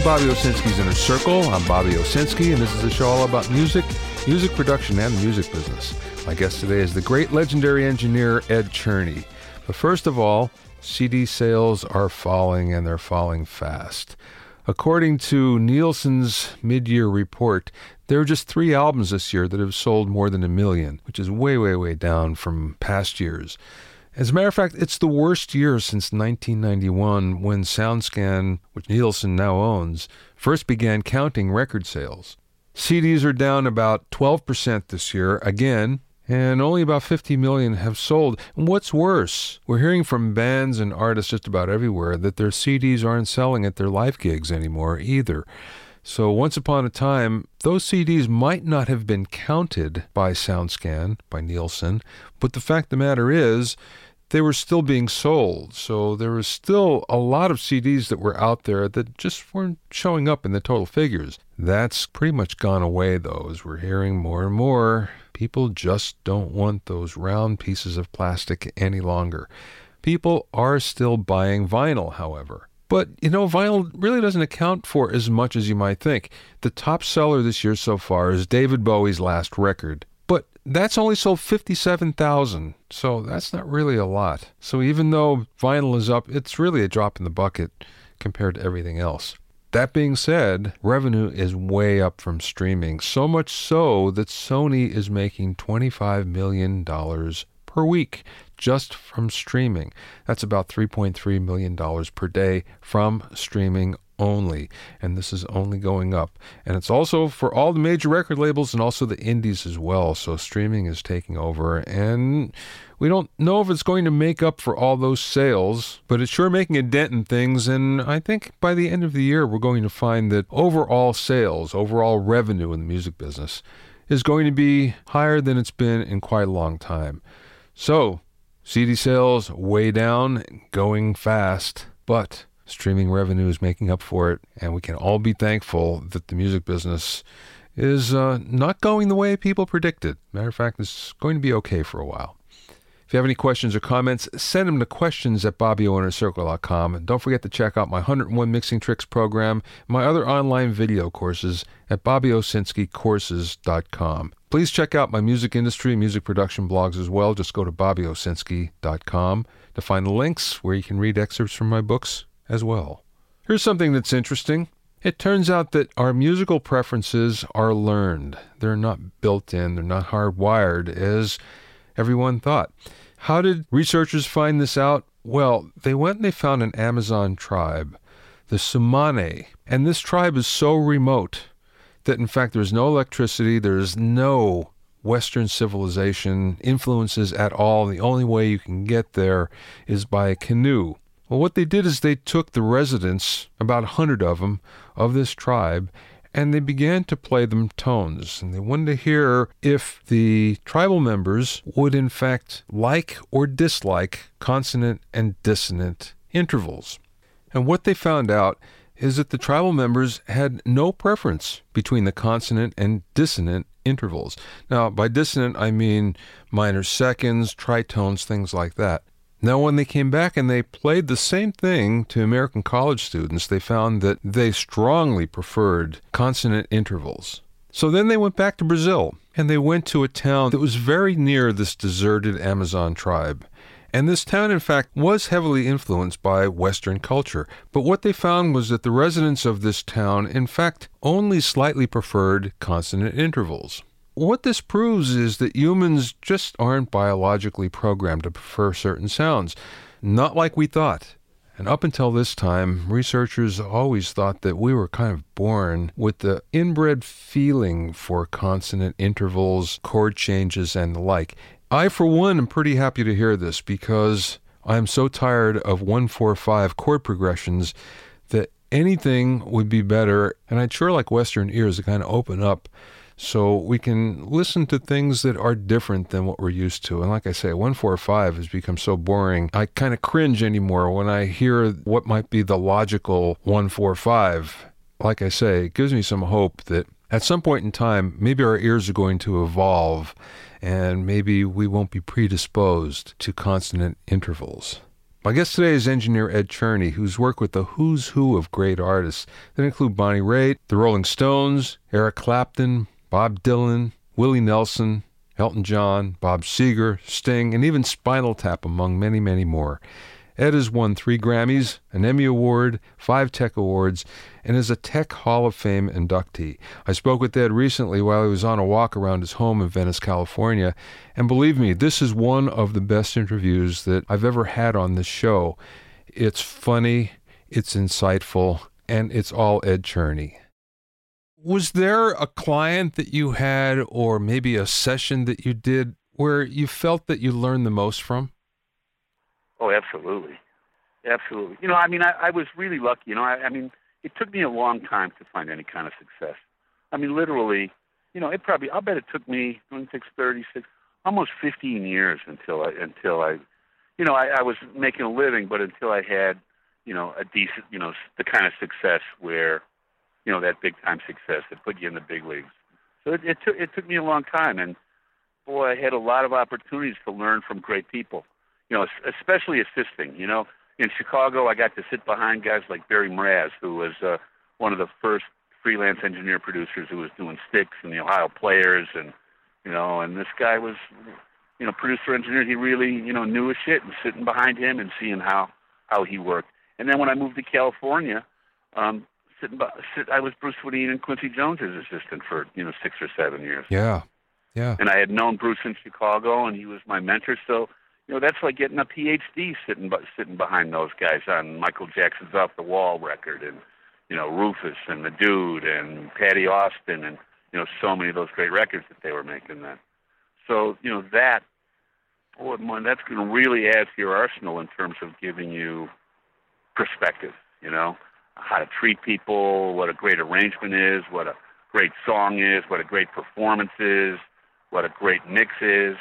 Bobby Owsinski's Inner Circle. I'm Bobby Owsinski, and this is a show all about music, music production, and the music business. My guest today is the great legendary engineer Ed Cherney. But first of all, CD sales are falling, and they're falling fast. According to Nielsen's mid-year report, there are just 3 albums this year that have sold more than 1 million, which is way, way, way down from past years. As a matter of fact, it's the worst year since 1991 when SoundScan, which Nielsen now owns, first began counting record sales. CDs are down about 12% this year, again, and only about 50 million have sold. And what's worse, we're hearing from bands and artists just about everywhere that their CDs aren't selling at their live gigs anymore either. So once upon a time, those CDs might not have been counted by SoundScan, by Nielsen, but the fact of the matter is, they were still being sold. So there was still a lot of CDs that were out there that just weren't showing up in the total figures. That's pretty much gone away, though, as we're hearing more and more. People just don't want those round pieces of plastic any longer. People are still buying vinyl, however. But, you know, vinyl really doesn't account for as much as you might think. The top seller this year so far is David Bowie's last record. But that's only sold 57,000, so that's not really a lot. So even though vinyl is up, it's really a drop in the bucket compared to everything else. That being said, revenue is way up from streaming, so much so that Sony is making $25 million per week just from streaming. That's about $3.3 million per day from streaming only, and this is only going up. And it's also for all the major record labels and also the indies as well, so streaming is taking over, and we don't know if it's going to make up for all those sales, but it's sure making a dent in things, and I think by the end of the year we're going to find that overall sales, overall revenue in the music business is going to be higher than it's been in quite a long time. So, CD sales way down, going fast, but streaming revenue is making up for it, and we can all be thankful that the music business is not going the way people predicted. Matter of fact, it's going to be okay for a while. If you have any questions or comments, send them to questions@BobbyOInnerCircle.com. And don't forget to check out my 101 Mixing Tricks program, my other online video courses at BobbyOwsinskiCourses.com. Please check out my music industry, music production blogs as well. Just go to BobbyOwsinski.com to find the links where you can read excerpts from my books as well. Here's something that's interesting. It turns out that our musical preferences are learned. They're not built in, they're not hardwired as everyone thought. How did researchers find this out? Well, they went and they found an Amazon tribe, the Tsimane, and this tribe is so remote that in fact there's no electricity, there's no Western civilization influences at all. The only way you can get there is by a canoe. Well, what they did is they took the residents, about 100 of them, of this tribe, and they began to play them tones. And they wanted to hear if the tribal members would in fact like or dislike consonant and dissonant intervals. And what they found out is that the tribal members had no preference between the consonant and dissonant intervals. Now, by dissonant, I mean minor seconds, tritones, things like that. Now, when they came back and they played the same thing to American college students, they found that they strongly preferred consonant intervals. So then they went back to Brazil, and they went to a town that was very near this deserted Amazon tribe. And this town, in fact, was heavily influenced by Western culture. But what they found was that the residents of this town, in fact, only slightly preferred consonant intervals. What this proves is that humans just aren't biologically programmed to prefer certain sounds, not like we thought. And up until this time, researchers always thought that we were kind of born with the inbred feeling for consonant intervals, chord changes, and the like. I, for one, am pretty happy to hear this because I'm so tired of 1-4-5 chord progressions that anything would be better, and I'd sure like Western ears to kind of open up so we can listen to things that are different than what we're used to. And like I say, 1-4-5 has become so boring, I kind of cringe anymore when I hear what might be the logical 1-4-5. Like I say, it gives me some hope that at some point in time, maybe our ears are going to evolve and maybe we won't be predisposed to consonant intervals. My guest today is engineer Ed Cherney, who's worked with the who's who of great artists that include Bonnie Raitt, the Rolling Stones, Eric Clapton, Bob Dylan, Willie Nelson, Elton John, Bob Seger, Sting, and even Spinal Tap, among many, many more. Ed has won 3 Grammys, an Emmy Award, 5 Tech Awards, and is a Tech Hall of Fame inductee. I spoke with Ed recently while he was on a walk around his home in Venice, California, and believe me, this is one of the best interviews that I've ever had on this show. It's funny, it's insightful, and it's all Ed Cherney. Was there a client that you had, or maybe a session that you did, where you felt that you learned the most from? Oh, absolutely. Absolutely. You know, I mean, I was really lucky. You know, I mean, it took me a long time to find any kind of success. I mean, literally, you know, I'll bet it took me 26, 36, almost 15 years until I you know, I was making a living, but until I had, you know, a decent, you know, the kind of success where, you know, that big time success that put you in the big leagues. So it took me a long time. And boy, I had a lot of opportunities to learn from great people. You know, especially assisting. You know, in Chicago, I got to sit behind guys like Barry Mraz, who was one of the first freelance engineer producers who was doing Styx and the Ohio Players, and you know, and this guy was, you know, producer engineer. He really, you know, knew his shit, and sitting behind him and seeing how he worked. And then when I moved to California, I was Bruce Swedien and Quincy Jones's assistant for, you know, 6 or 7 years. Yeah. And I had known Bruce in Chicago, and he was my mentor. So, you know, that's like getting a PhD sitting behind those guys on Michael Jackson's Off the Wall record, and, you know, Rufus and The Dude and Patty Austin, and, you know, so many of those great records that they were making then. So, you know, that's going to really add to your arsenal in terms of giving you perspective, you know, how to treat people, what a great arrangement is, what a great song is, what a great performance is, what a great mix is.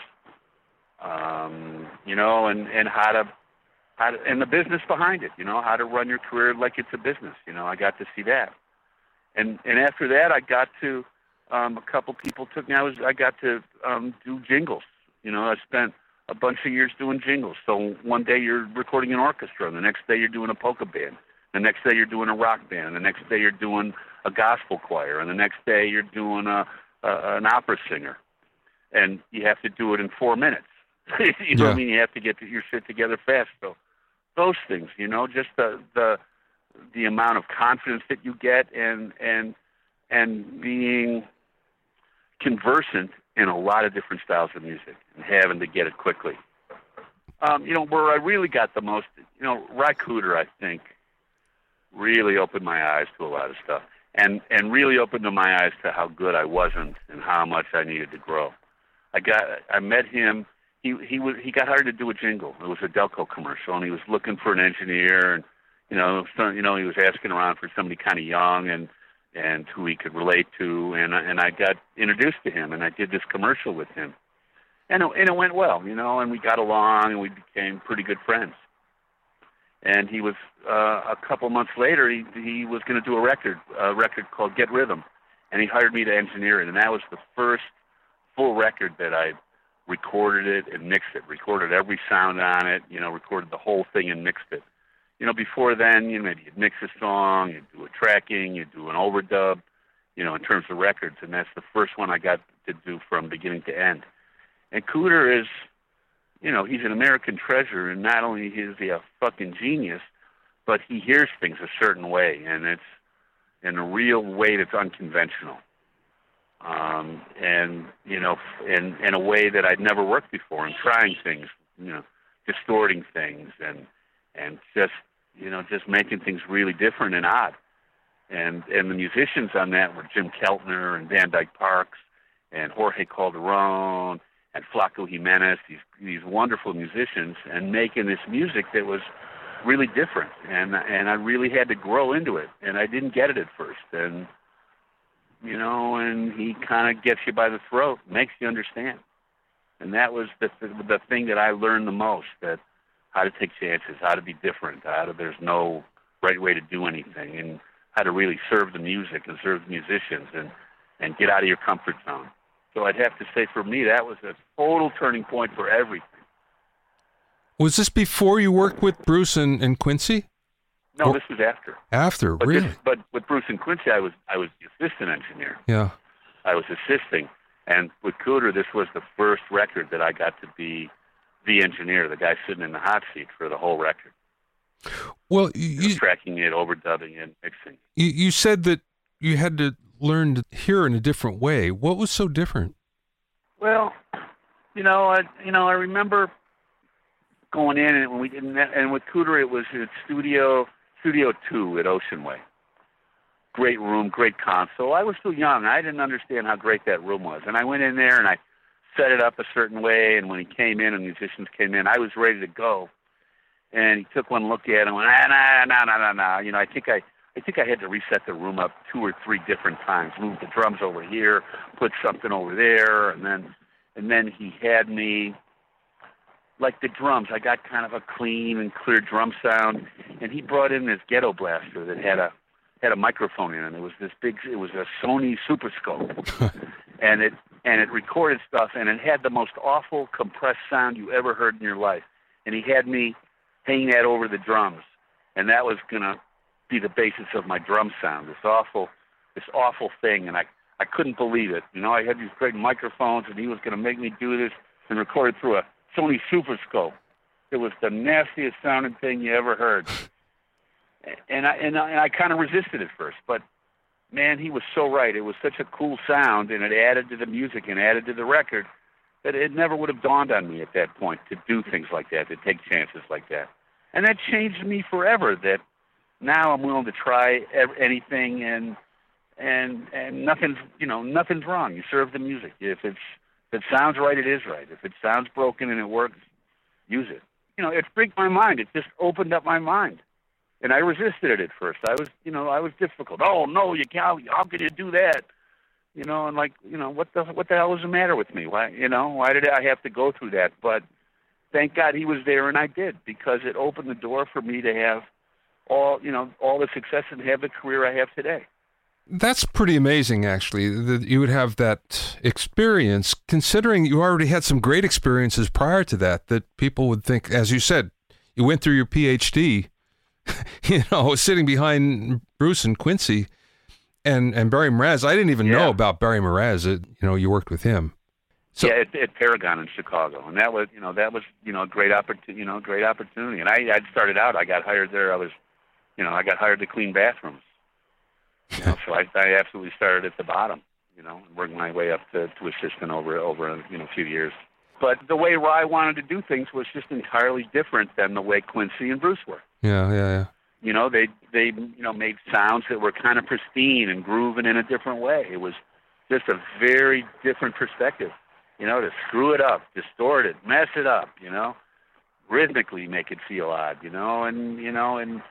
You know, and how to and the business behind it, you know, how to run your career like it's a business. You know, I got to see that, and after that, I got to a couple people took me. I got to do jingles. You know, I spent a bunch of years doing jingles. So one day you're recording an orchestra, and the next day you're doing a polka band, the next day you're doing a rock band, and the next day you're doing a gospel choir, and the next day you're doing an opera singer, and you have to do it in 4 minutes. You know what I mean? You have to get your shit together fast. So those things, you know, just the amount of confidence that you get, and being conversant in a lot of different styles of music and having to get it quickly. You know, where I really got the most, you know, Ry Cooder, I think, really opened my eyes to a lot of stuff, and really opened my eyes to how good I wasn't and how much I needed to grow. I met him. He got hired to do a jingle. It was a Delco commercial, and he was looking for an engineer, and he was asking around for somebody kind of young and who he could relate to, and I got introduced to him, and I did this commercial with him, and it went well, you know, and we got along, and we became pretty good friends. And he was a couple months later, he was going to do a record called Get Rhythm, and he hired me to engineer it, and that was the first full record that I recorded it and mixed it, recorded every sound on it, you know, recorded the whole thing and mixed it. You know, before then, you know, maybe you'd mix a song, you'd do a tracking, you'd do an overdub, you know, in terms of records, and that's the first one I got to do from beginning to end. And Cooder is, you know, he's an American treasure, and not only is he a fucking genius, but he hears things a certain way, and it's in a real way that's unconventional. And, you know, in a way that I'd never worked before, and trying things, you know, distorting things, and just, you know, just making things really different and odd. And the musicians on that were Jim Keltner and Van Dyke Parks and Jorge Calderon and Flaco Jimenez, these wonderful musicians, and making this music that was really different. And I really had to grow into it, and I didn't get it at first. And, you know, and he kind of gets you by the throat, makes you understand. And that was the thing that I learned the most, that how to take chances, how to be different, there's no right way to do anything, and how to really serve the music and serve the musicians and get out of your comfort zone. So I'd have to say for me, that was a total turning point for everything. Was this before you worked with Bruce and Quincy? No, this was after. After, But really? but with Bruce and Quincy, I was the assistant engineer. Yeah. I was assisting, and with Cooter, this was the first record that I got to be the engineer, the guy sitting in the hot seat for the whole record. Well, tracking it, overdubbing it, mixing. You said that you had to learn to hear in a different way. What was so different? Well, I remember going in, and with Cooter, it was at Studio 2 at Ocean Way. Great room, great console. I was still young. I didn't understand how great that room was. And I went in there and I set it up a certain way. And when he came in and musicians came in, I was ready to go. And he took one look at it and went, nah. You know, I think I had to reset the room up 2 or 3 different times. Move the drums over here, put something over there, and then he had me, like the drums, I got kind of a clean and clear drum sound, and he brought in this ghetto blaster that had a microphone in it. It was a Sony Super Scope, and it recorded stuff, and it had the most awful compressed sound you ever heard in your life. And he had me hang that over the drums, and that was gonna be the basis of my drum sound. This awful thing, and I couldn't believe it. You know, I had these great microphones, and he was gonna make me do this and record it through a Sony Super Scope. It was the nastiest sounding thing you ever heard. And I kind of resisted at first, but man, he was so right. It was such a cool sound, and it added to the music and added to the record that it never would have dawned on me at that point to do things like that, to take chances like that. And that changed me forever. That now I'm willing to try anything, and nothing's wrong. You serve the music. If it sounds right, it is right. If it sounds broken and it works, use it. You know, it freaked my mind. It just opened up my mind. And I resisted it at first. I was difficult. Oh, no, you can't. How can you do that? You know, and what the hell was the matter with me? Why did I have to go through that? But thank God he was there, and I did, because it opened the door for me to have all the success and have the career I have today. That's pretty amazing, actually, that you would have that experience, considering you already had some great experiences prior to that people would think, as you said, you went through your PhD, sitting behind Bruce and Quincy and Barry Mraz. I didn't even know about Barry Mraz. You worked with him. So, yeah, at Paragon in Chicago, and that was a great opportunity. And I started out. I got hired there. I got hired to clean bathrooms. So I absolutely started at the bottom, and worked my way up to assistant over a few years. But the way I wanted to do things was just entirely different than the way Quincy and Bruce were. Yeah. They made sounds that were kind of pristine and grooving in a different way. It was just a very different perspective. To screw it up, distort it, mess it up, rhythmically make it feel odd, and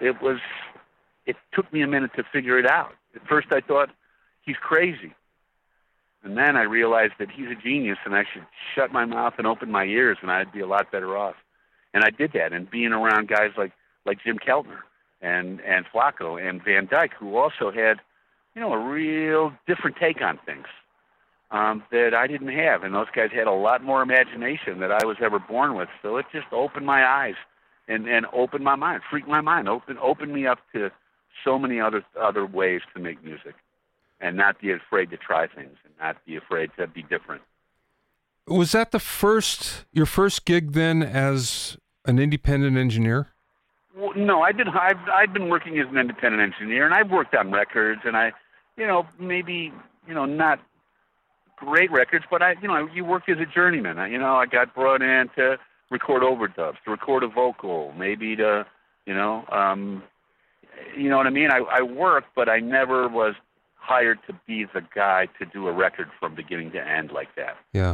it took me a minute to figure it out. At first I thought, he's crazy. And then I realized that he's a genius, and I should shut my mouth and open my ears, and I'd be a lot better off. And I did that, and being around guys like Jim Keltner and Flacco and Van Dyke, who also had, a real different take on things that I didn't have. And those guys had a lot more imagination than I was ever born with. So it just opened my eyes and opened my mind, freaked my mind, opened me up to so many other ways to make music, and not be afraid to try things and not be afraid to be different. Was that your first gig then as an independent engineer? Well, no, I've been working as an independent engineer, and I've worked on records, and maybe not great records, but you work as a journeyman. I got brought in to record overdubs, to record a vocal, maybe to, you know what I mean? I worked, but I never was hired to be the guy to do a record from beginning to end like that. Yeah.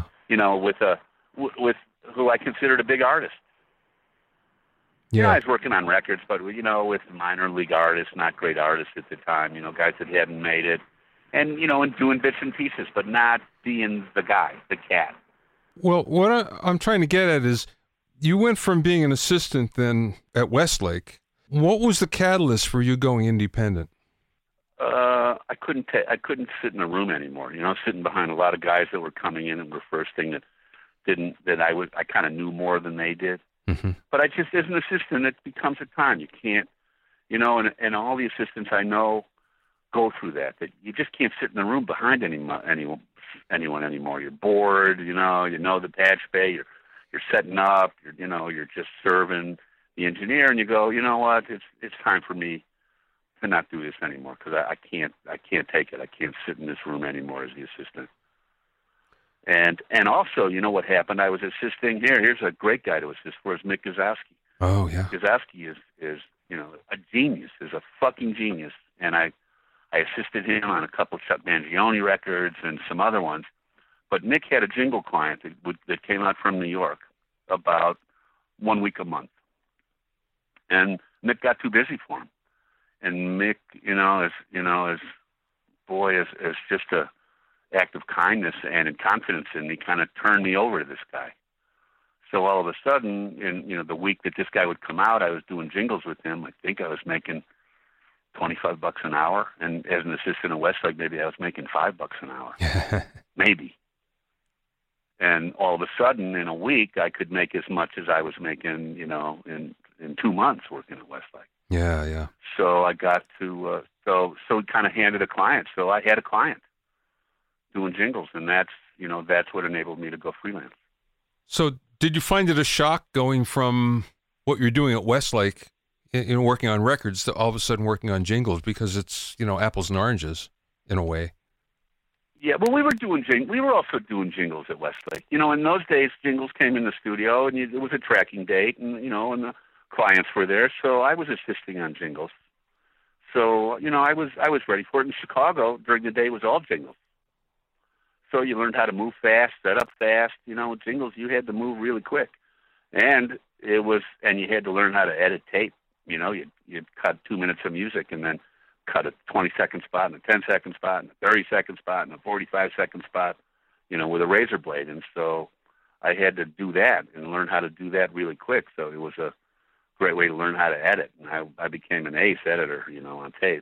With who I considered a big artist. Yeah. I was working on records, but with minor league artists, not great artists at the time, guys that hadn't made it, and and doing bits and pieces, but not being the guy, the cat. Well, what I'm trying to get at is, you went from being an assistant then at Westlake. What was the catalyst for you going independent? I couldn't sit in a room anymore. Sitting behind a lot of guys that were coming in and were firsting that I kind of knew more than they did. Mm-hmm. But I just, as an assistant, it becomes a time. You can't, and all the assistants I know go through that you just can't sit in the room behind anyone anymore. You're bored, you know the patch bay, you're setting up, you're just serving the engineer, and you go, you know what, it's time for me to not do this anymore, because I can't take it. I can't sit in this room anymore as the assistant. And also, you know what happened? I was assisting here. Here's a great guy to assist for, is Mick Guzowski. Oh yeah. Guzowski is a genius, is a fucking genius, and I assisted him on a couple of Chuck Mangione records and some other ones. But Mick had a jingle client that came out from New York about 1 week a month, and Mick got too busy for him. And Mick, is just a act of kindness and confidence in me, kind of turned me over to this guy. So all of a sudden, in the week that this guy would come out, I was doing jingles with him. I think I was making $25 an hour, and as an assistant at Westlake, maybe I was making $5 an hour, maybe. And all of a sudden, in a week, I could make as much as I was making, in 2 months working at Westlake. Yeah, yeah. So I got to, so it kind of handed a client. So I had a client doing jingles, and that's what enabled me to go freelance. So did you find it a shock going from what you're doing at Westlake, working on records, to all of a sudden working on jingles, because it's, apples and oranges in a way? Yeah, well, we were also doing jingles at Westlake. In those days, jingles came in the studio, and it was a tracking date, and and the clients were there, so I was assisting on jingles. So I was ready for it. In Chicago, during the day, it was all jingles. So you learned how to move fast, set up fast. Jingles, you had to move really quick, and you had to learn how to edit tape. You'd cut 2 minutes of music and then cut a 20-second spot and a 10-second spot and a 30-second spot and a 45-second spot, with a razor blade. And so I had to do that and learn how to do that really quick. So it was a great way to learn how to edit. And I became an ace editor, on tape.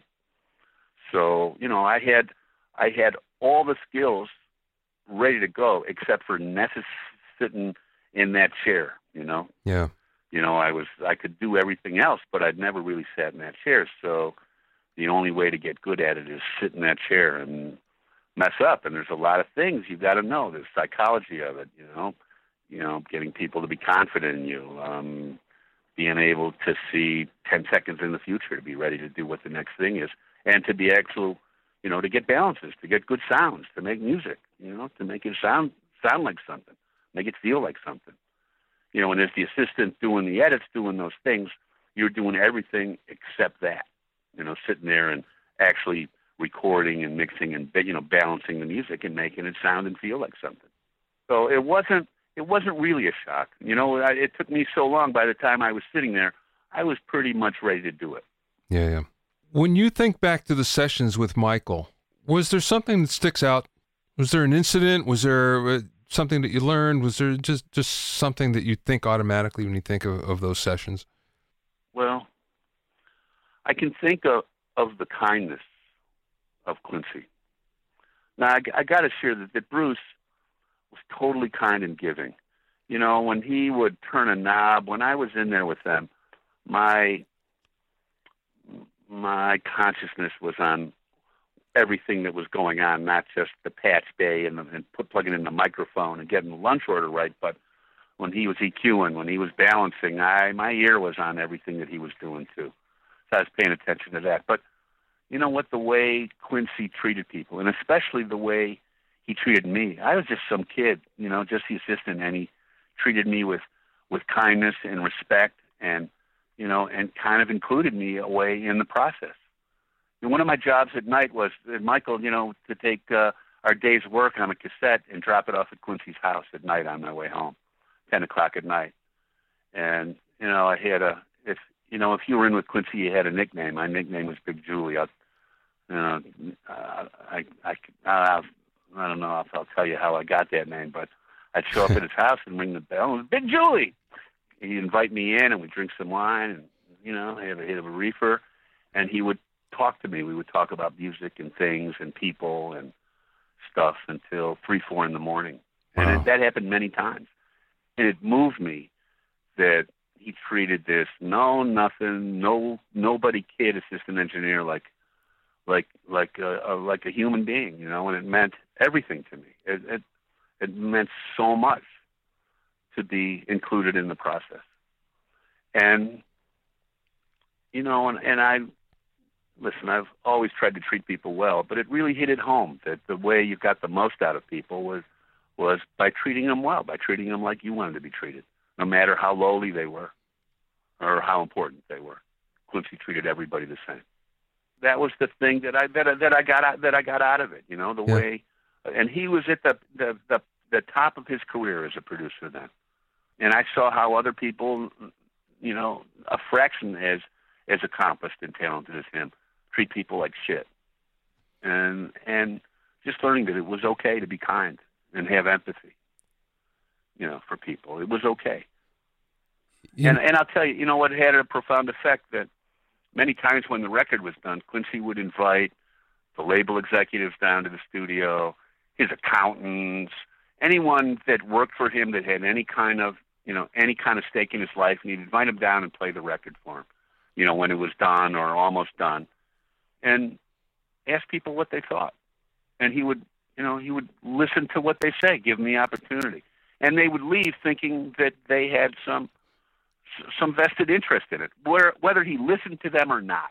So, I had all the skills ready to go, except for sitting in that chair, Yeah. I could do everything else, but I'd never really sat in that chair. So the only way to get good at it is sit in that chair and mess up. And there's a lot of things you've got to know. There's psychology of it, getting people to be confident in you, being able to see 10 seconds in the future, to be ready to do what the next thing is, and to be actual, to get balances, to get good sounds, to make music, to make it sound like something, make it feel like something. And as the assistant doing the edits, doing those things, you're doing everything except that, sitting there and actually recording and mixing and, balancing the music and making it sound and feel like something. So it wasn't really a shock. It took me so long. By the time I was sitting there, I was pretty much ready to do it. Yeah, yeah. When you think back to the sessions with Michael, was there something that sticks out? Was there an incident? Was there something that you learned? Was there just something that you think automatically when you think of those sessions? Well, I can think of the kindness of Quincy. Now, I got to share that Bruce was totally kind and giving. When he would turn a knob, when I was in there with them, my consciousness was on everything that was going on, not just the patch bay and plugging in the microphone and getting the lunch order right, but when he was EQing, when he was balancing, my ear was on everything that he was doing too. So I was paying attention to that. But you know what, the way Quincy treated people, and especially the way he treated me. I was just some kid, just the assistant, and he treated me with kindness and respect, and and kind of included me away in the process. And one of my jobs at night was, Michael, to take our day's work on a cassette and drop it off at Quincy's house at night on my way home, 10 o'clock at night. And, I had if you were in with Quincy, you had a nickname. My nickname was Big Julie. I don't know if I'll tell you how I got that name, but I'd show up at his house and ring the bell, and it was Big Julie. He'd invite me in, and we'd drink some wine, and, have a reefer, and he would talk to me. We would talk about music and things and people and stuff until 3, 4 in the morning. And Wow. that happened many times. And it moved me that he treated this nobody kid assistant engineer like a human being, you know, and it meant everything to me. It meant so much to be included in the process. And, you know, and I've always tried to treat people well, but it really hit it home that the way you got the most out of people was by treating them well, by treating them like you wanted to be treated, no matter how lowly they were or how important they were. Quincy treated everybody the same. That was the thing that I got out of it, you know, the way. And he was at the top of his career as a producer then, and I saw how other people, you know, a fraction as accomplished and talented as him, treat people like shit. And just learning that it was okay to be kind and have empathy, you know, for people. It was okay. Yeah. And I'll tell you, you know what had a profound effect, that many times when the record was done, Quincy would invite the label executives down to the studio, his accountants, anyone that worked for him that had any kind of stake in his life, and he'd invite them down and play the record for him, you know, when it was done or almost done, and ask people what they thought. And he would listen to what they say, give them the opportunity. And they would leave thinking that they had some vested interest in it. Whether he listened to them or not,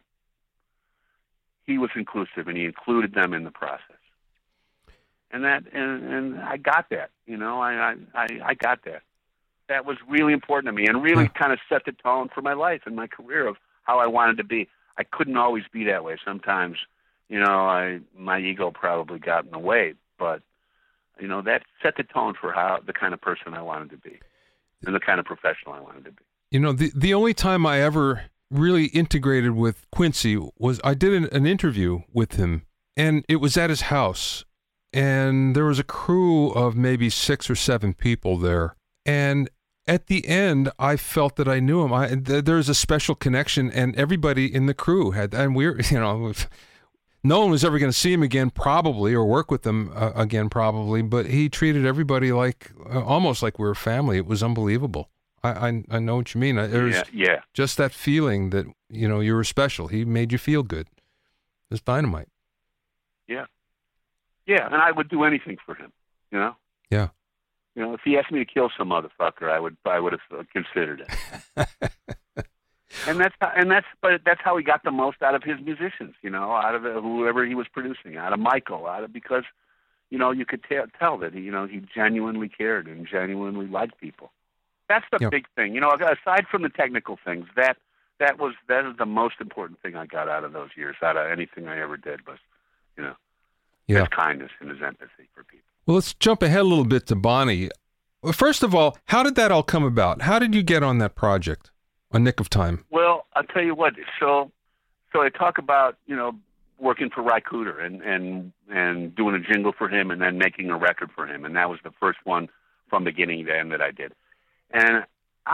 he was inclusive, and he included them in the process. And I got that, you know, I got that. That was really important to me, and really kind of set the tone for my life and my career of how I wanted to be. I couldn't always be that way. Sometimes, you know, my ego probably got in the way, but, you know, that set the tone for the kind of person I wanted to be and the kind of professional I wanted to be. You know, the only time I ever really integrated with Quincy was I did an interview with him, and it was at his house, and there was a crew of maybe 6 or 7 people there. And at the end, I felt that I knew him. There was a special connection, and everybody in the crew had, and we're, you know, no one was ever going to see him again, probably, or work with him again, probably. But he treated everybody like almost like we were family. It was unbelievable. I know what you mean. There's just that feeling that, you know, you were special. He made you feel good. It's dynamite. Yeah. Yeah, and I would do anything for him, you know? Yeah. You know, if he asked me to kill some motherfucker, I would have considered it. and that's how he got the most out of his musicians, you know, out of whoever he was producing, out of Michael, because, you know, you could tell that he genuinely cared and genuinely liked people. That's the big thing, you know. Aside from the technical things, that is the most important thing I got out of those years, out of anything I ever did, was, you know, his kindness and his empathy for people. Well, let's jump ahead a little bit to Bonnie. Well, first of all, how did that all come about? How did you get on that project, A Nick of Time? Well, I'll tell you what. So I talk about, you know, working for Ry Cooder and doing a jingle for him and then making a record for him. And that was the first one from beginning to end that I did. And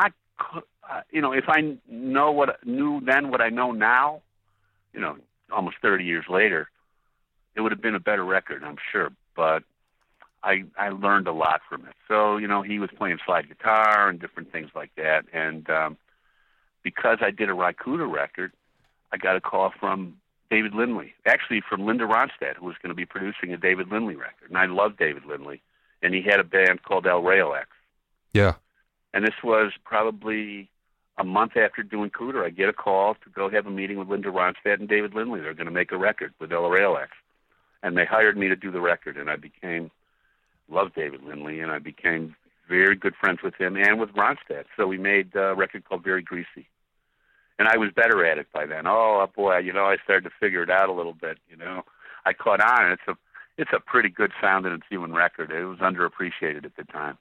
you know, if I knew then what I know now, you know, almost 30 years later, it would have been a better record, I'm sure. But I learned a lot from it. So, you know, he was playing slide guitar and different things like that. And because I did a Ry Cooder record, I got a call from David Lindley, actually from Linda Ronstadt, who was going to be producing a David Lindley record. And I love David Lindley. And he had a band called El Rayo X. Yeah. And this was probably a month after doing Cooder. I get a call to go have a meeting with Linda Ronstadt and David Lindley. They're going to make a record with El Rayo X. And they hired me to do the record. And I loved David Lindley, and I became very good friends with him and with Ronstadt. So we made a record called Very Greasy. And I was better at it by then. Oh, boy, you know, I started to figure it out a little bit, you know. I caught on. It's a pretty good sounding and feeling record. It was underappreciated at the time.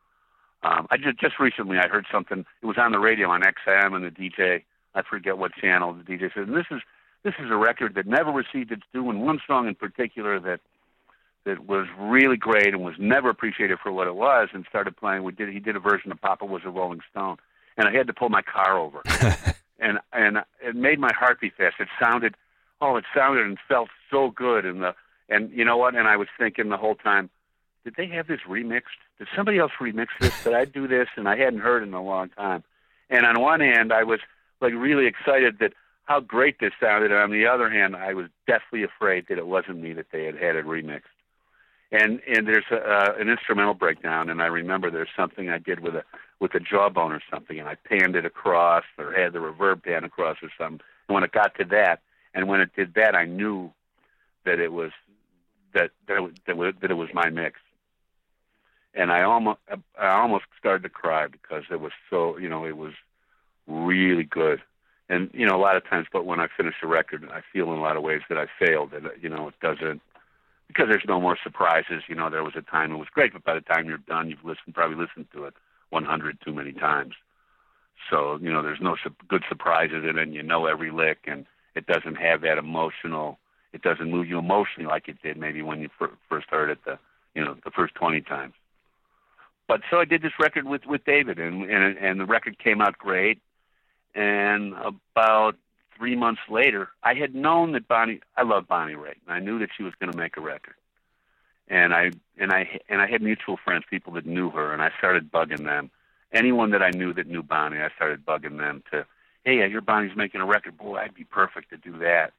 I just recently I heard something. It was on the radio on XM, and the DJ, I forget what channel, the DJ said, and this is a record that never received its due, and one song in particular that was really great and was never appreciated for what it was, and started playing. He did a version of Papa Was a Rolling Stone, and I had to pull my car over, and it made my heart beat fast. It sounded and felt so good, and you know what? And I was thinking the whole time, did they have this remixed? Did somebody else remix this? Did I do this? And I hadn't heard it in a long time. And on one hand, I was like really excited that how great this sounded, and on the other hand, I was deathly afraid that it wasn't me, that they had it remixed. And there's an instrumental breakdown, and I remember there's something I did with a jawbone or something, and I panned it across or had the reverb pan across or something. And when it got to that, and when it did that, I knew that it was that it was my mix. And I almost started to cry because it was so, it was really good. And a lot of times, but when I finish a record, I feel in a lot of ways that I failed. That it doesn't, because there's no more surprises. There was a time it was great, but by the time you're done, you've probably listened to it 100 too many times. So there's no good surprises in it. And every lick, and it doesn't have that emotional. It doesn't move you emotionally like it did maybe when you first heard it the first 20 times. But so I did this record with David, and the record came out great. And about 3 months later, I had known that I love Bonnie Raitt, and I knew that she was going to make a record. And I had mutual friends, people that knew her, and I started bugging them. Anyone that I knew that knew Bonnie, I started bugging them to, hey, I hear Bonnie's making a record. Boy, I'd be perfect to do that.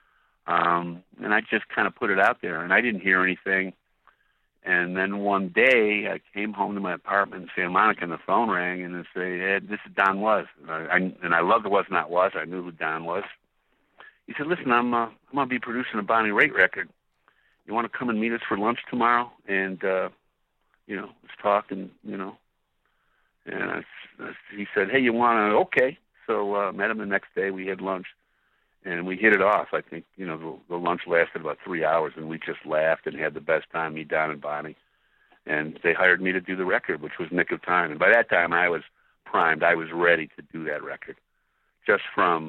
And I just kind of put it out there, and I didn't hear anything. And then one day, I came home to my apartment in Santa Monica, and the phone rang, and they say, Ed, this is Don Was. And I loved the Was Not Was. I knew who Don was. He said, listen, I'm going to be producing a Bonnie Raitt record. You want to come and meet us for lunch tomorrow? And, let's talk, and, And he said, hey, you want to, okay. So met him the next day. We had lunch. And we hit it off. I think, the lunch lasted about 3 hours, and we just laughed and had the best time, me, Don, and Bonnie. And they hired me to do the record, which was Nick of Time. And by that time, I was primed. I was ready to do that record, just from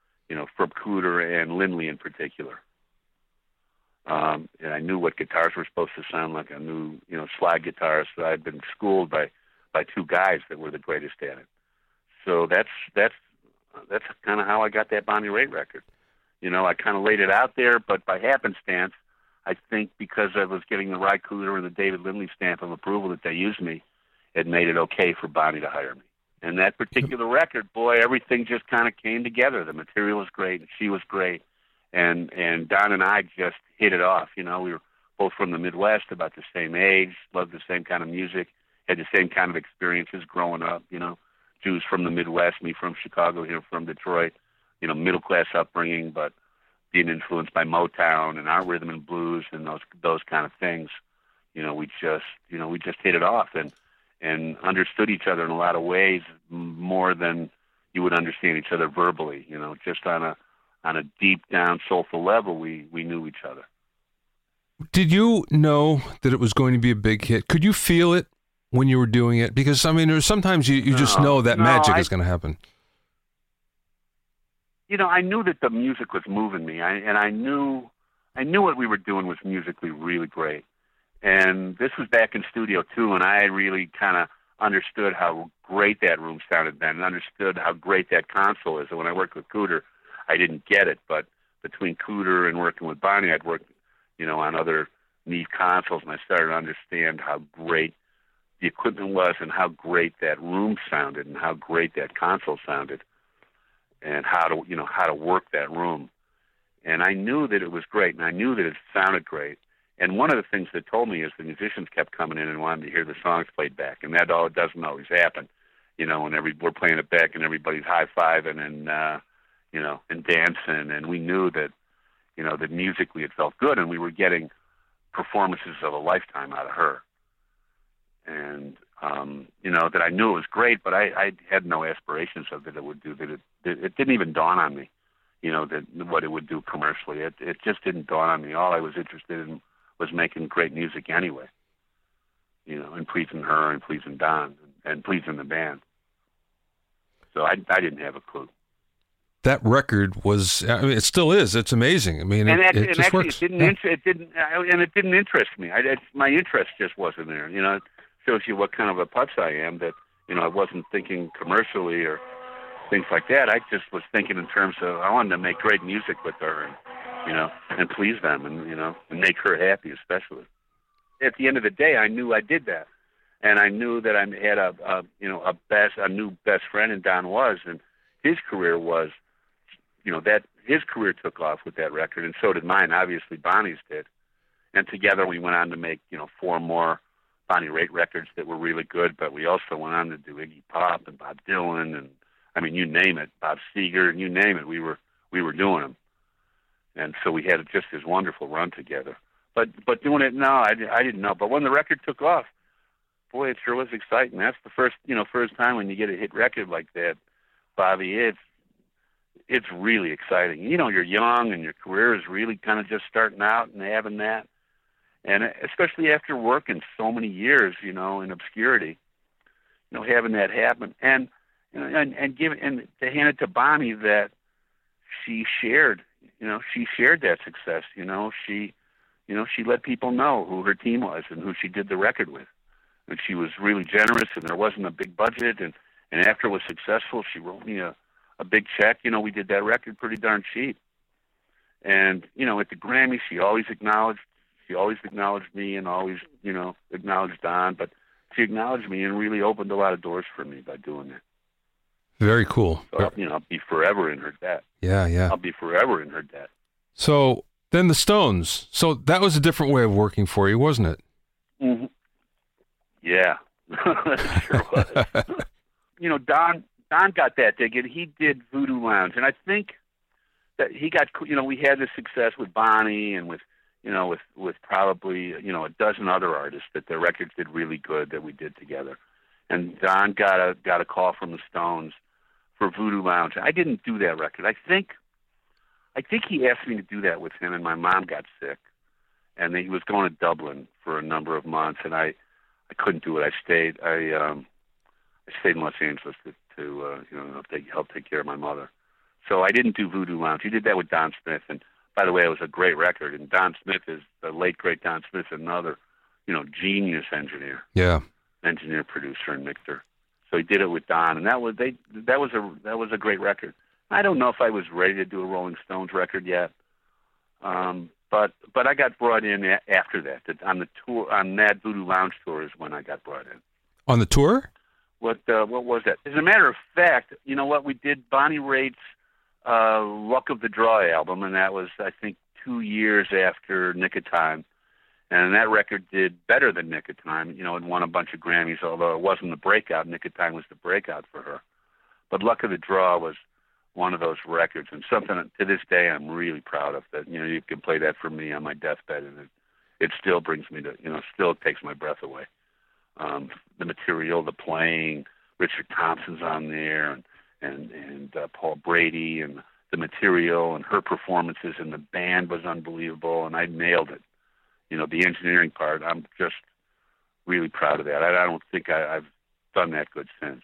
Cooder and Lindley in particular. And I knew what guitars were supposed to sound like. I knew, slide guitars. So I'd been schooled by two guys that were the greatest at it. So that's kind of how I got that Bonnie Raitt record. I kind of laid it out there, but by happenstance, I think because I was getting the Ry Cooder and the David Lindley stamp of approval that they used me, it made it okay for Bonnie to hire me. And that particular record, boy, everything just kind of came together. The material was great, and she was great. And Don and I just hit it off. We were both from the Midwest, about the same age, loved the same kind of music, had the same kind of experiences growing up, Jews from the Midwest, me from Chicago, here from Detroit, middle-class upbringing, but being influenced by Motown and our rhythm and blues and those kind of things. We just hit it off and understood each other in a lot of ways more than you would understand each other verbally. Just on a deep down soulful level, we knew each other. Did you know that it was going to be a big hit? Could you feel it when you were doing it? Because, there's sometimes you just know that magic is going to happen. I knew that the music was moving me, and I knew what we were doing was musically really great. And this was back in Studio 2, and I really kind of understood how great that room sounded then, and understood how great that console is. And when I worked with Cooder, I didn't get it, but between Cooder and working with Bonnie, I'd worked, on other Neve consoles, and I started to understand how great the equipment was and how great that room sounded and how great that console sounded and how to work that room. And I knew that it was great, and I knew that it sounded great. And one of the things that told me is the musicians kept coming in and wanted to hear the songs played back, and that doesn't always happen. When we're playing it back and everybody's high-fiving and and dancing, and we knew that that musically it felt good, and we were getting performances of a lifetime out of her. And that I knew it was great, but I had no aspirations of that it would do that. It didn't even dawn on me, that what it would do commercially. It just didn't dawn on me. All I was interested in was making great music anyway, and pleasing her and pleasing Don and pleasing the band. So I didn't have a clue. That record was, it still is. It's amazing. It just works. It didn't interest me. My interest just wasn't there. It shows you what kind of a putz I am, that, I wasn't thinking commercially or things like that. I just was thinking in terms of, I wanted to make great music with her and please them and make her happy especially. At the end of the day, I knew I did that. and I knew that I had a new best friend in Don Was, and his career was, that his career took off with that record, and so did mine. Obviously, Bonnie's did, and together we went on to make 4 more Bonnie Raitt records that were really good. But we also went on to do Iggy Pop and Bob Dylan, and I mean, you name it, Bob Seger, and you name it, we were doing them, and so we had just this wonderful run together. But doing it now, I didn't know. But when the record took off, boy, it sure was exciting. That's the first time when you get a hit record like that, Bobby. It's really exciting. You're young and your career is really kind of just starting out and having that, and especially after working so many years, in obscurity, having that happen, and and to hand it to Bonnie that she shared that success. She let people know who her team was and who she did the record with. And she was really generous, and there wasn't a big budget. And after it was successful, she wrote me a big check. We did that record pretty darn cheap. And, at the Grammys, she always acknowledged me and always, acknowledged Don. But she acknowledged me and really opened a lot of doors for me by doing that. Very cool. So, I'll be forever in her debt. Yeah. I'll be forever in her debt. So then the Stones. So that was a different way of working for you, wasn't it? Mm-hmm. Yeah, it sure was. Don got that ticket. He did Voodoo Lounge, and I think that he got. We had this success with Bonnie and with probably a dozen other artists that their records did really good that we did together. And Don got a call from the Stones for Voodoo Lounge. I didn't do that record. I think he asked me to do that with him, and my mom got sick, and he was going to Dublin for a number of months, and I couldn't do it. I stayed in Los Angeles to help take care of my mother. So I didn't do Voodoo Lounge. He did that with Don Smith, and by the way, it was a great record. And Don Smith is the late great Don Smith, another genius engineer. Yeah. Engineer, producer, and mixer. So he did it with Don, and that was a great record. I don't know if I was ready to do a Rolling Stones record yet, but I got brought in after that. On the tour, on that Voodoo Lounge tour, is when I got brought in. On the tour? What was that? As a matter of fact, we did Bonnie Raitt's Luck of the Draw album, and that was, I think, 2 years after Nick of Time. And that record did better than Nick of Time. It won a bunch of Grammys, although it wasn't the breakout. Nick of Time was the breakout for her. But Luck of the Draw was one of those records, and something to this day I'm really proud of. That you can play that for me on my deathbed, and it still brings me to still takes my breath away. The material, the playing, Richard Thompson's on there, and Paul Brady, and the material, and her performances, and the band was unbelievable, and I nailed it. The engineering part, I'm just really proud of that. I don't think I've done that good since.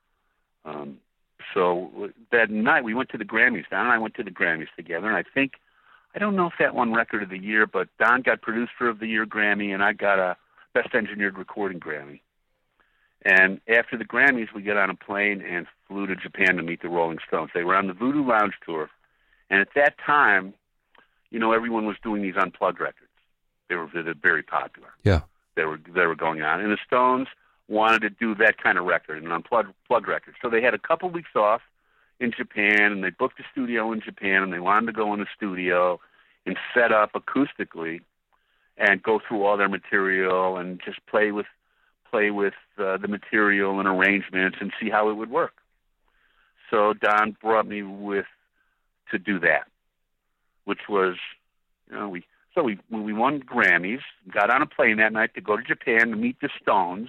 So that night we went to the Grammys. Don and I went to the Grammys together, and I don't know if that won Record of the Year, but Don got Producer of the Year Grammy, and I got a Best Engineered Recording Grammy. And after the Grammys, we got on a plane and flew to Japan to meet the Rolling Stones. They were on the Voodoo Lounge tour, and at that time, everyone was doing these unplugged records. They were very popular. Yeah, they were going on, and the Stones wanted to do that kind of record, an unplugged record. So they had a couple weeks off in Japan, and they booked a studio in Japan, and they wanted to go in the studio and set up acoustically and go through all their material and just play with the material and arrangements and see how it would work. So Don brought me to do that, which was, we won Grammys, got on a plane that night to go to Japan to meet the Stones.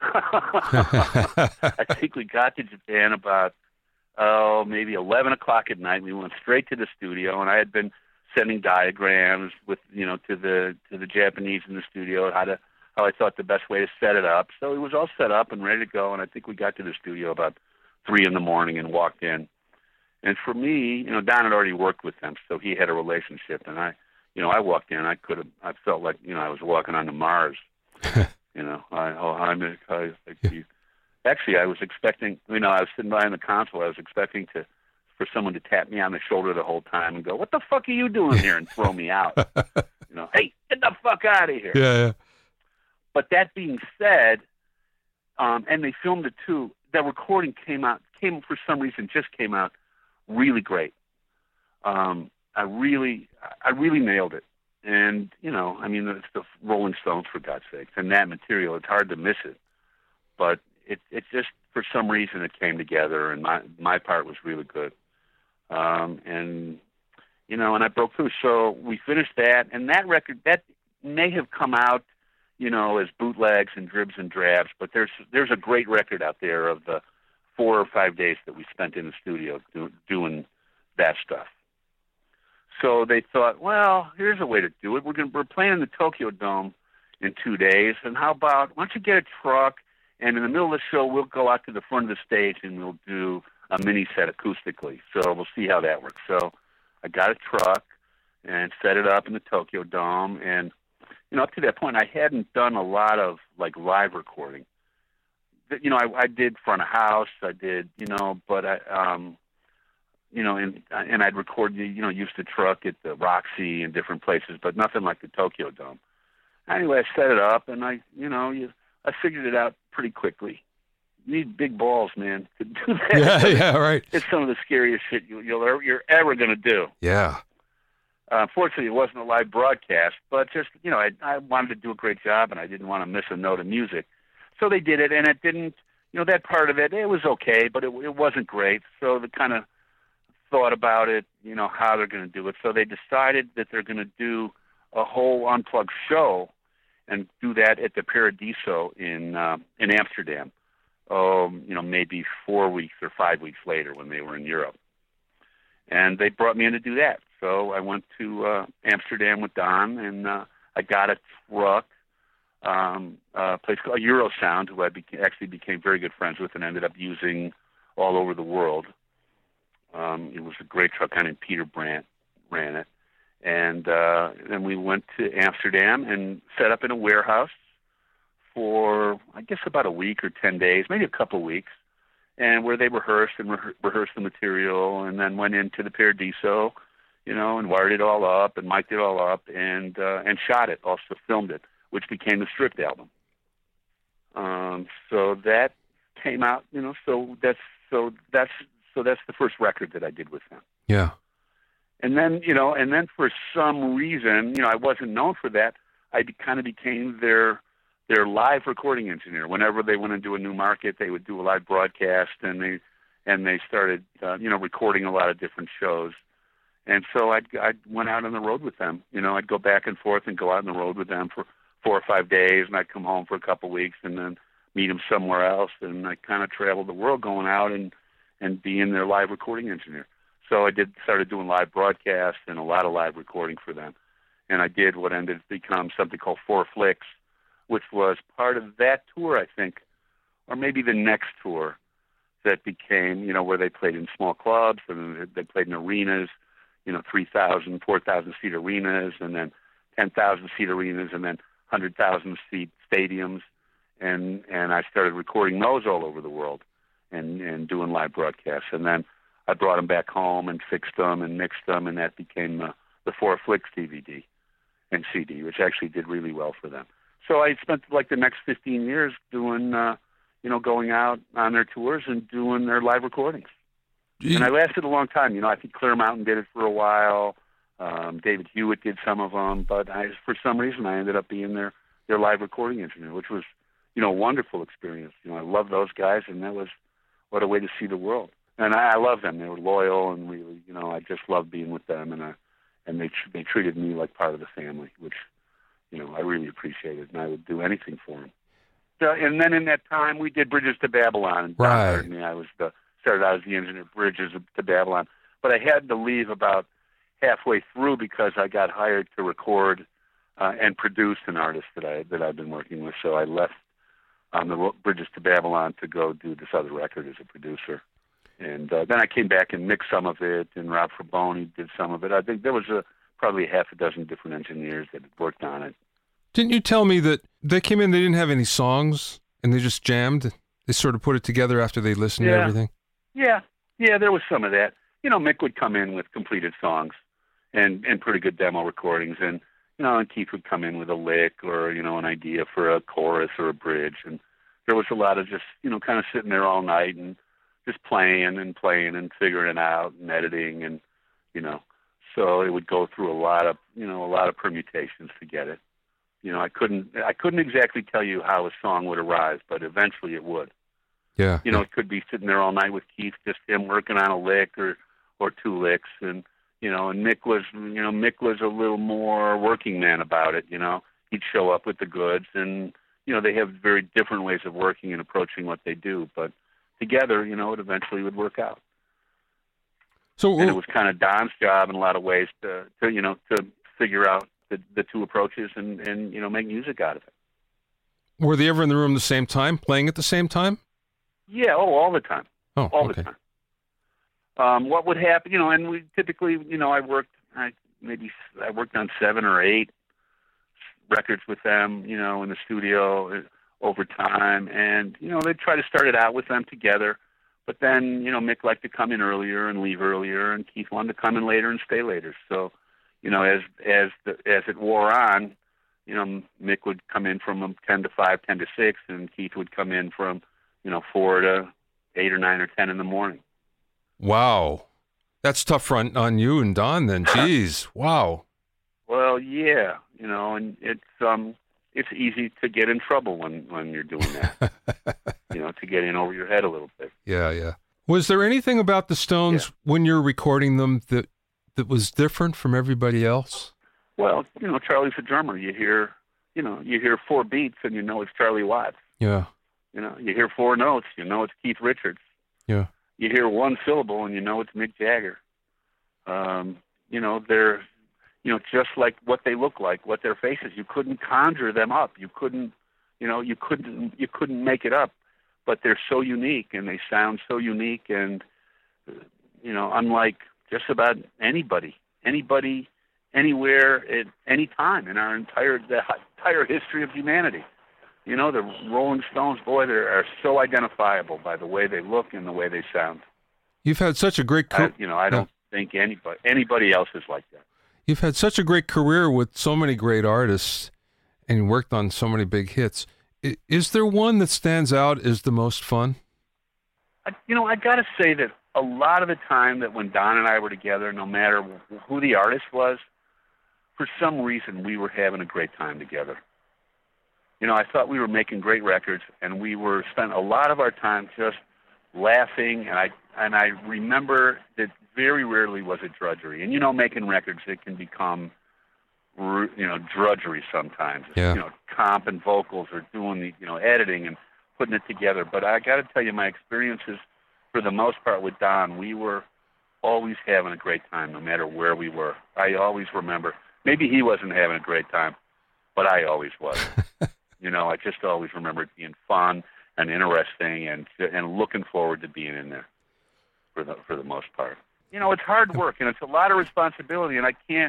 I think we got to Japan about maybe 11 o'clock at night. We went straight to the studio, and I had been sending diagrams with to the Japanese in the studio how I thought the best way to set it up. So it was all set up and ready to go, and I think we got to the studio about 3 a.m. and walked in. And for me, Don had already worked with them, so he had a relationship, and I walked in. I felt like I was walking onto Mars. Actually, I was expecting. I was sitting behind the console. I was expecting for someone to tap me on the shoulder the whole time and go, "What the fuck are you doing here?" and throw me out. Hey, get the fuck out of here. Yeah. But that being said, and they filmed it too. That recording came for some reason just came out really great. I really nailed it. And, you know, I mean, it's the Rolling Stones, for God's sakes, and that material, it's hard to miss it. But it just, for some reason, it came together, and my part was really good. And, you know, and I broke through. So we finished that, and that record, that may have come out, you know, as bootlegs and dribs and drabs, but there's a great record out there of the 4 or 5 days that we spent in the studio doing that stuff. So they thought, well, here's a way to do it. We're playing in the Tokyo Dome in 2 days, and how about, why don't you get a truck, and in the middle of the show, we'll go out to the front of the stage and we'll do a mini set acoustically. So we'll see how that works. So I got a truck and set it up in the Tokyo Dome, and, you know, up to that point, I hadn't done a lot of, like, live recording. You know, I did front of house, I did, you know, but you know, and I'd record, you know, use the truck at the Roxy and different places, but nothing like the Tokyo Dome. Anyway, I set it up, and I figured it out pretty quickly. You need big balls, man, to do that. Yeah, right. It's some of the scariest shit you're ever going to do. Yeah. Fortunately, it wasn't a live broadcast, but just, you know, I wanted to do a great job, and I didn't want to miss a note of music. So they did it, and it didn't, you know, that part of it was okay, but it wasn't great. So they kind of thought about it, you know, how they're going to do it. So they decided that they're going to do a whole unplugged show and do that at the Paradiso in Amsterdam. You know, maybe 4 weeks or 5 weeks later when they were in Europe. And they brought me in to do that. So I went to Amsterdam with Don, and I got a truck, a place called Eurosound, who I actually became very good friends with and ended up using all over the world. It was a great truck, kind of Peter Brandt ran it. And then we went to Amsterdam and set up in a warehouse for, I guess, about a week or 10 days, maybe a couple of weeks, and where they rehearsed the material, and then went into the Paradiso, you know, and wired it all up and mic'd it all up and shot it, also filmed it, which became the Stripped album. So that came out, you know, so that's the first record that I did with them. Yeah. And then, you know, for some reason, you know, I wasn't known for that. I kind of became their live recording engineer. Whenever they went into a new market, they would do a live broadcast, and they started, you know, recording a lot of different shows. And so I went out on the road with them. You know, I'd go back and forth and go out on the road with them for 4 or 5 days, and I'd come home for a couple of weeks and then meet them somewhere else. And I kind of traveled the world going out and being their live recording engineer. So I started doing live broadcasts and a lot of live recording for them. And I did what ended up become something called Four Flicks, which was part of that tour, I think, or maybe the next tour that became, you know, where they played in small clubs and they played in arenas, you know, 3,000, 4,000-seat arenas, and then 10,000-seat arenas, and then 100,000-seat stadiums. And I started recording those all over the world and doing live broadcasts. And then I brought them back home and fixed them and mixed them, and that became the Four Flicks DVD and CD, which actually did really well for them. So I spent like the next 15 years doing, you know, going out on their tours and doing their live recordings. And I lasted a long time. You know, I think Clear Mountain did it for a while. David Hewitt did some of them, but for some reason I ended up being their live recording engineer, which was, you know, a wonderful experience. You know, I love those guys, and that was what a way to see the world. And I love them. They were loyal, and really, you know, I just loved being with them, and they treated me like part of the family, which, you know, I really appreciated, and I would do anything for them. So, and then in that time, we did Bridges to Babylon. And Don hired me. I started out as the engineer of Bridges to Babylon, but I had to leave about halfway through because I got hired to record and produce an artist that I've been working with. So I left on the Bridges to Babylon to go do this other record as a producer. And then I came back and mixed some of it, and Rob Fraboni did some of it. I think there was probably half a dozen different engineers that had worked on it. Didn't you tell me that they came in, they didn't have any songs, and they just jammed? They sort of put it together after they listened to everything? Yeah, there was some of that. You know, Mick would come in with completed songs and pretty good demo recordings, and, you know, and Keith would come in with a lick or, you know, an idea for a chorus or a bridge. And there was a lot of just, kind of sitting there all night and just playing and figuring it out and editing and, so it would go through a lot of permutations to get it. I couldn't exactly tell you how a song would arise, but eventually it would. Yeah. It could be sitting there all night with Keith, just him working on a lick or two licks, and and Mick was a little more working man about it. He'd show up with the goods, and they have very different ways of working and approaching what they do, but together, it eventually would work out. So, and it was kind of Don's job in a lot of ways to figure out the two approaches and make music out of it. Were they ever in the room at the same time, playing at the same time? Yeah, all the time. All the time. What would happen, and we typically, I worked on 7 or 8 records with them, in the studio over time, and they'd try to start it out with them together, but then Mick liked to come in earlier and leave earlier, and Keith wanted to come in later and stay later. So as it wore on, Mick would come in from 10 to 5, 10 to 6, and Keith would come in from 4 to 8 or 9 or 10 in the morning. Wow, that's tough on you and Don then. Jeez, wow. Well, yeah, and it's easy to get in trouble when you're doing that. To get in over your head a little bit. Yeah. Was there anything about the Stones when you're recording them that was different from everybody else? Well, Charlie's a drummer. You hear 4 beats and it's Charlie Watts. Yeah. You hear 4 notes, it's Keith Richards. Yeah. You hear 1 syllable and it's Mick Jagger. They're, just like what they look like, what their faces. You couldn't conjure them up. You couldn't make it up. But they're so unique and they sound so unique and, unlike just about anybody, anywhere, at any time in the entire history of humanity. The Rolling Stones, boy, they are so identifiable by the way they look and the way they sound. You've had such a great career. I don't think anybody else is like that. You've had such a great career with so many great artists and worked on so many big hits. Is there one that stands out as the most fun? I got to say that a lot of the time that when Don and I were together, no matter who the artist was, for some reason we were having a great time together. I thought we were making great records, and we were spent a lot of our time just laughing. And I remember that very rarely was it drudgery. And making records, it can become drudgery sometimes. Yeah. Comp and vocals or doing the editing and putting it together. But I got to tell you, my experiences, for the most part, with Don, we were always having a great time, no matter where we were. I always remember. Maybe he wasn't having a great time, but I always was. I just always remember it being fun and interesting and looking forward to being in there for the most part. It's hard work and it's a lot of responsibility, and I can't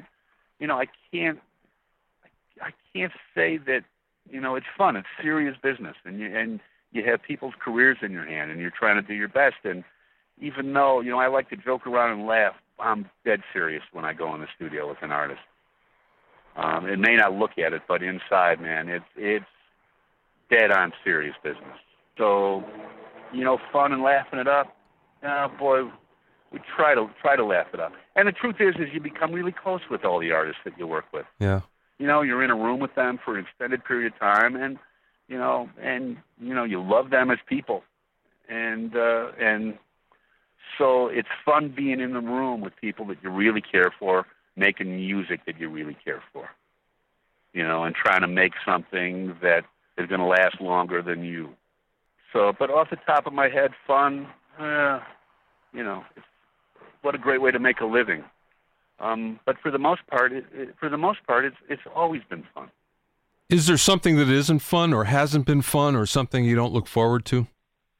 say that it's fun. It's serious business, and you have people's careers in your hand, and you're trying to do your best. And even though I like to joke around and laugh, I'm dead serious when I go in the studio with an artist. It may not look at it, but inside, man, it's dead on serious business. So, fun and laughing it up. Boy, we try to laugh it up. And the truth is you become really close with all the artists that you work with. Yeah. You're in a room with them for an extended period of time, and you love them as people, and so it's fun being in the room with people that you really care for, making music that you really care for, and trying to make something that is going to last longer than you. So, but off the top of my head, fun, what a great way to make a living. But for the most part, it's always been fun. Is there something that isn't fun or hasn't been fun or something you don't look forward to?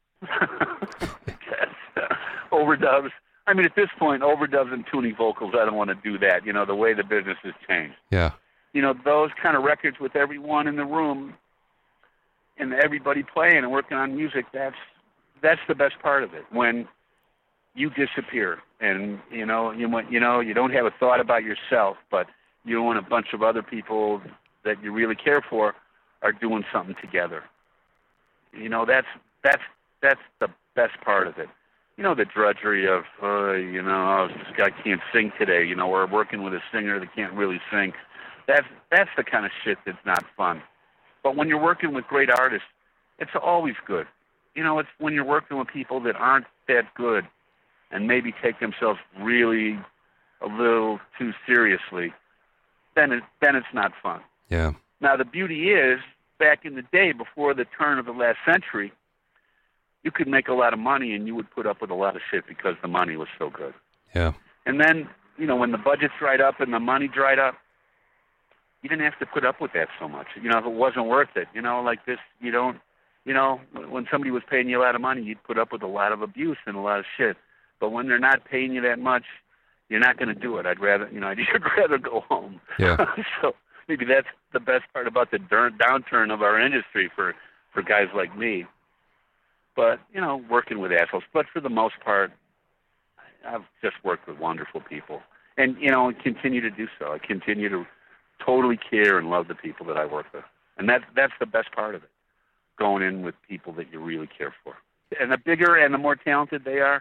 Overdubs. I mean, at this point, overdubs and tuning vocals, I don't want to do that. The way the business has changed. Yeah. Those kind of records with everyone in the room and everybody playing and working on music, that's the best part of it. When you disappear and, you don't have a thought about yourself, but you and a bunch of other people that you really care for are doing something together. You know, that's the best part of it. You know, the drudgery of, this guy can't sing today. You know, we're working with a singer that can't really sing. That's the kind of shit that's not fun. But when you're working with great artists, it's always good. You know, it's when you're working with people that aren't that good and maybe take themselves really a little too seriously, then it's not fun. Yeah. Now, the beauty is, back in the day, before the turn of the last century, you could make a lot of money and you would put up with a lot of shit because the money was so good. Yeah. And then, you know, when the budgets dried up and the money dried up, you didn't have to put up with that so much. You know, if it wasn't worth it, you know, like this, you don't, you know, when somebody was paying you a lot of money, you'd put up with a lot of abuse and a lot of shit. But when they're not paying you that much, you're not going to do it. I'd rather go home. Yeah. So maybe that's the best part about the downturn of our industry for guys like me. But, you know, working with assholes. But for the most part, I've just worked with wonderful people. And, you know, continue to do so. I continue to totally care and love the people that I work with. And that's the best part of it, going in with people that you really care for. And the bigger and the more talented they are,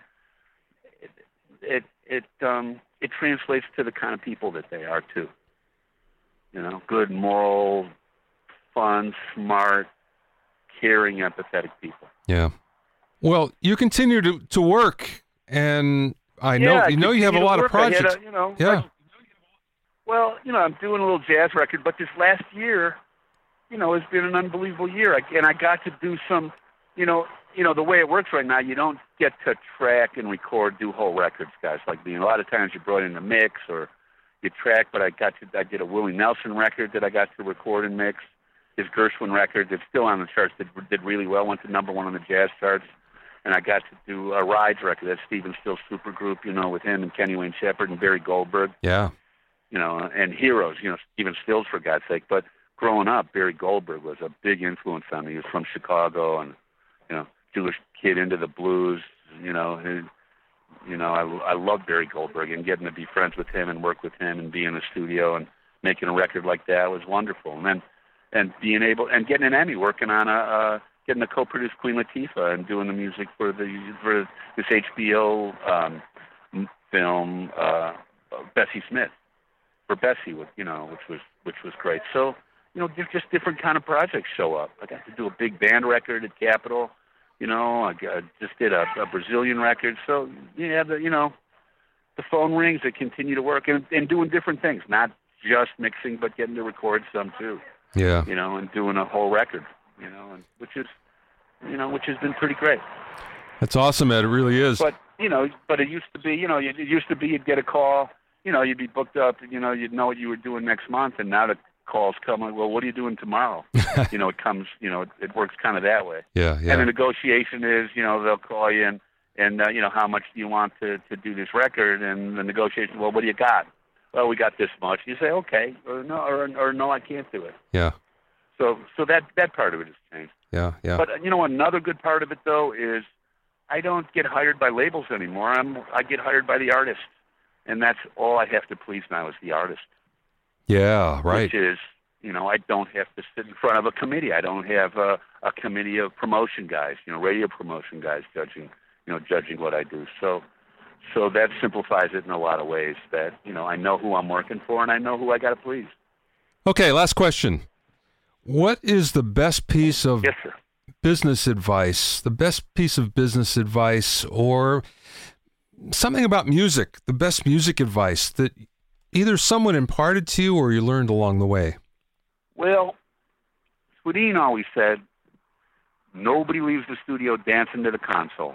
it translates to the kind of people that they are, too. You know, good, moral, fun, smart, caring, empathetic people. Yeah. Well, you continue to work, and I know you have a lot of projects. Well, you know, I'm doing a little jazz record, but this last year, you know, has been an unbelievable year. And I got to do some, you know, the way it works right now, you don't get to track and record, do whole records, guys like me. A lot of times you're brought in a mix or you track, but I did a Willie Nelson record that I got to record and mix. His Gershwin record that's still on the charts, that did really well, went to #1 on the jazz charts. And I got to do a Rides record, that's Stephen Stills supergroup, you know, with him and Kenny Wayne Shepherd and Barry Goldberg. Yeah. You know, and heroes, you know, Stephen Stills, for God's sake. But growing up, Barry Goldberg was a big influence on me. He was from Chicago and, you know, Jewish kid into the blues, you know. And, you know, I love Barry Goldberg, and getting to be friends with him and work with him and be in the studio and making a record like that was wonderful. And being able, and getting an Emmy, working on getting to co-produce Queen Latifah and doing the music for this HBO film, Bessie Smith, for Bessie, you know, which was great. So, you know, just different kind of projects show up. I got to do a big band record at Capitol. You know, I just did a Brazilian record. So, yeah, the phone rings. I continue to work and doing different things, not just mixing, but getting to record some too. Yeah. You know, and doing a whole record, you know, and which has been pretty great. That's awesome, Ed. It really is. But, you know, it used to be, you know, you'd get a call, you know, you'd be booked up, you know, you'd know what you were doing next month, and now the calls come like, well, what are you doing tomorrow? You know, it comes, you know, it works kind of that way. Yeah. And the negotiation is, you know, they'll call you and you know, how much do you want to do this record? And the negotiation, well, what do you got? Well, we got this much. You say, okay, or no, I can't do it. Yeah. So that part of it has changed. Yeah. But, you know, another good part of it, though, is I don't get hired by labels anymore. I get hired by the artist. And that's all I have to please now is the artist. Yeah, right. Which is, you know, I don't have to sit in front of a committee. I don't have a committee of promotion guys, you know, radio promotion guys judging what I do. So that simplifies it in a lot of ways that, you know, I know who I'm working for and I know who I got to please. Okay, last question. What is the best piece of business advice, or something about music, the best music advice that either someone imparted to you or you learned along the way? Well, Swedeen always said, nobody leaves the studio dancing to the console.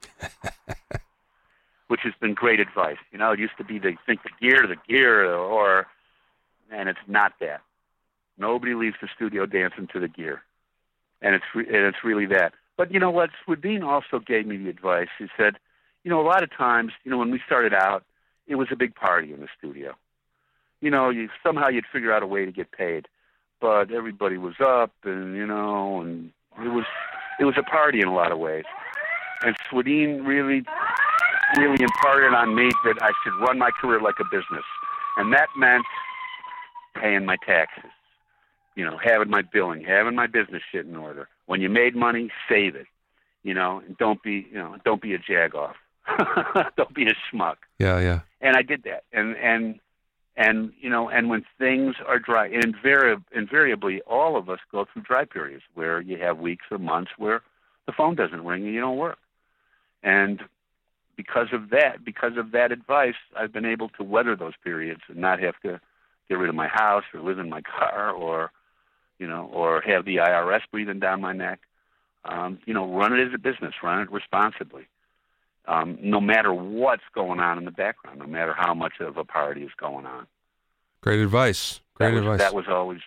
Which has been great advice. You know, it used to be they think the gear, and it's not that. Nobody leaves the studio dancing to the gear, and it's really that. But you know what? Swedeen also gave me the advice. He said, you know, a lot of times, you know, when we started out, it was a big party in the studio. You know, somehow you'd figure out a way to get paid, but everybody was up, and you know, and it was a party in a lot of ways. And Swedeen really imparted on me that I should run my career like a business. And that meant paying my taxes, you know, having my billing, having my business shit in order, When you made money, save it. And don't be a jag-off. Don't be a schmuck. Yeah. And I did that. And when things are dry, invariably all of us go through dry periods where you have weeks or months where the phone doesn't ring and you don't work. And because of that advice, I've been able to weather those periods and not have to get rid of my house or live in my car or have the IRS breathing down my neck. Run it as a business, run it responsibly. No matter what's going on in the background, no matter how much of a party is going on. Great advice. Advice. That was always,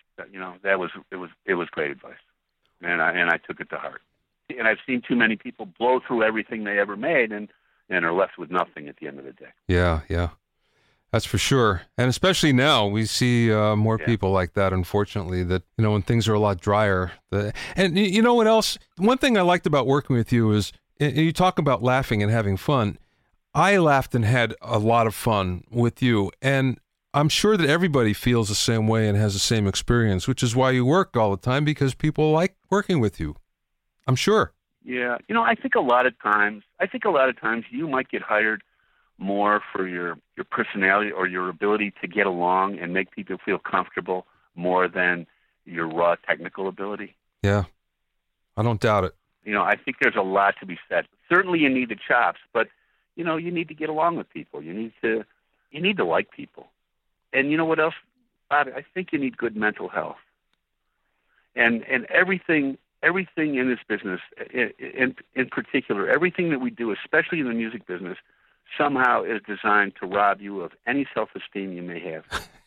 it was great advice, and I took it to heart. And I've seen too many people blow through everything they ever made and are left with nothing at the end of the day. Yeah. That's for sure. And especially now, we see more people like that, unfortunately, that, when things are a lot drier. And you know what else? One thing I liked about working with you is, you talk about laughing and having fun. I laughed and had a lot of fun with you. And I'm sure that everybody feels the same way and has the same experience, which is why you work all the time, because people like working with you. I'm sure. Yeah. I think a lot of times you might get hired more for your personality or your ability to get along and make people feel comfortable more than your raw technical ability. Yeah. I don't doubt it. I think there's a lot to be said. Certainly you need the chops, but, you need to get along with people. You need to like people. And you know what else, Bobby? I think you need good mental health. And everything in this business, in particular, everything that we do, especially in the music business, somehow is designed to rob you of any self-esteem you may have.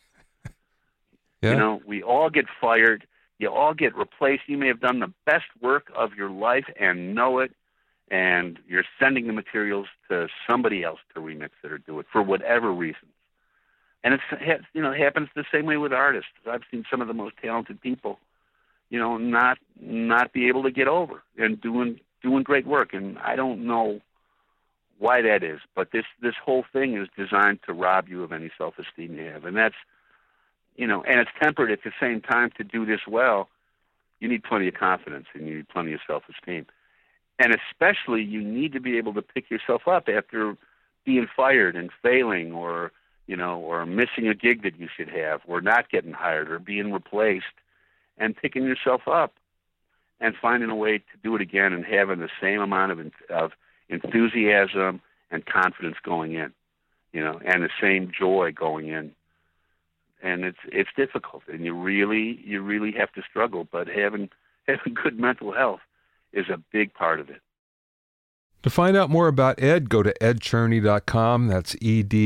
Yeah. We all get fired. You all get replaced. You may have done the best work of your life and know it, and you're sending the materials to somebody else to remix it or do it for whatever reasons. And it happens the same way with artists. I've seen some of the most talented people, not be able to get over and doing great work. And I don't know why that is, but this whole thing is designed to rob you of any self-esteem you have. And that's, and it's tempered at the same time. To do this well, you need plenty of confidence and you need plenty of self-esteem. And especially you need to be able to pick yourself up after being fired and failing or missing a gig that you should have or not getting hired or being replaced, and picking yourself up and finding a way to do it again and having the same amount of enthusiasm and confidence going in, and the same joy going in. And it's difficult, and you really have to struggle. But having good mental health is a big part of it. To find out more about Ed, go to edcherney.com. That's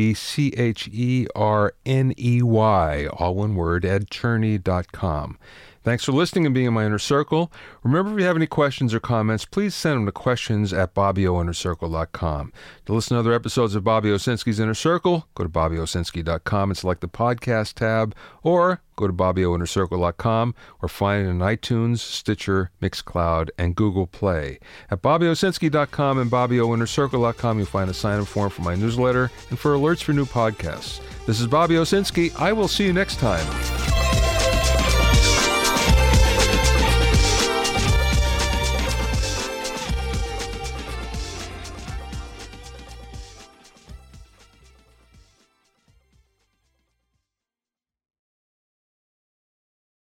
EDCHERNEY, all one word, edcherney.com. Thanks for listening and being in my inner circle. Remember, if you have any questions or comments, please send them to questions@BobbyOInnerCircle.com. To listen to other episodes of Bobby Owsinski's Inner Circle, go to BobbyOwsinski.com and select the podcast tab, or go to BobbyOInnerCircle.com or find it in iTunes, Stitcher, Mixcloud, and Google Play. At BobbyOwsinski.com and BobbyOInnerCircle.com, you'll find a sign-up form for my newsletter and for alerts for new podcasts. This is Bobby Owsinski. I will see you next time.